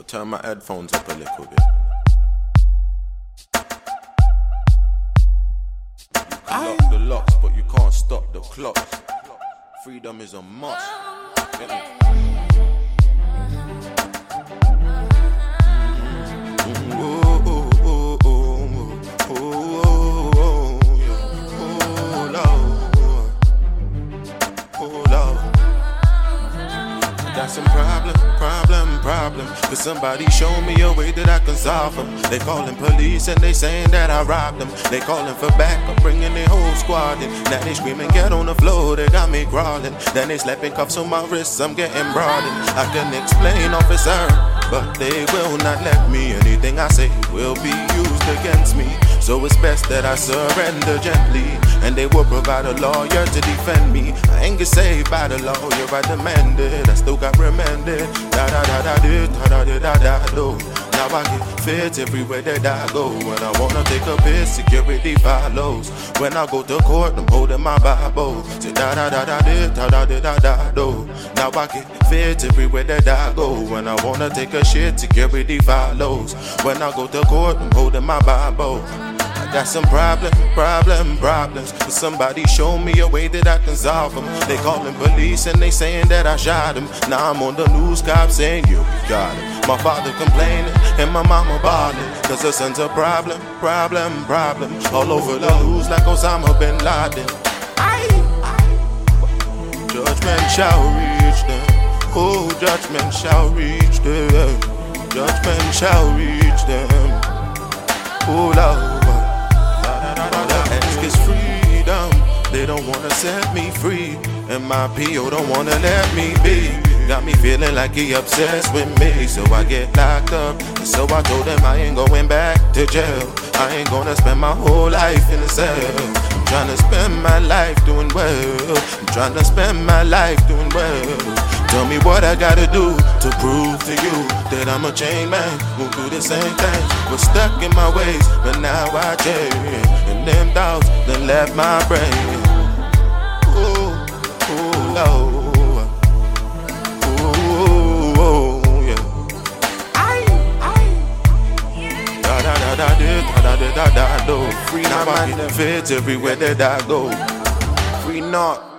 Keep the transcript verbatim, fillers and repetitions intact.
turn my headphones up a little bit. You can lock the locks, but you can't stop the clocks. Freedom is a must. Get me? Got some problem, problem, problem. Cause somebody show me a way that I can solve them. They calling police and they saying that I robbed them. They calling for backup, bringing their whole squad in. Now they screaming, get on the floor, they got me crawling. Then they slapping cuffs on my wrists, I'm getting broadened. I can explain, officer, but they will not let me. Anything I say will be used against me. So it's best that I surrender gently, and they will provide a lawyer to defend me. I ain't get saved by the lawyer, I demanded. I still got remanded. Da da da da da da da da da do. Now I get fit everywhere that I go. When I wanna take a piss, security follows. When I go to court, I'm holding my Bible. Say da da da da da da da da da do. Now I get fit everywhere that I go. When I wanna take a shit, security follows. When I go to court, I'm holding my Bible. I got some problem, problem, problems. But somebody show me a way that I can solve them. They calling police and they saying that I shot him. Now I'm on the news, cops saying you got him. My father complaining and my mama bawling. Cause her son's a problem, problem, problem. All over the news like Osama bin Laden. Judgment shall reach them. Oh, judgment shall reach them. Judgment shall reach them. Oh, Lord. Ask is freedom. They don't wanna set me free, and my P O don't wanna let me be. Got me feeling like he obsessed with me, so I get locked up. And so I told him I ain't going back to jail. I ain't gonna spend my whole life in a cell. I'm trying to spend my life doing well. I'm trying to spend my life doing well. Tell me what I gotta do to prove to you that I'm a chain man, won't do the same thing. Was stuck in my ways, but now I change. And them thoughts done left my brain. Ooh, ooh, Lord. Ooh, ooh, yeah. Da da da da da da da da da do. Free now, I get fits everywhere that I go. Free not.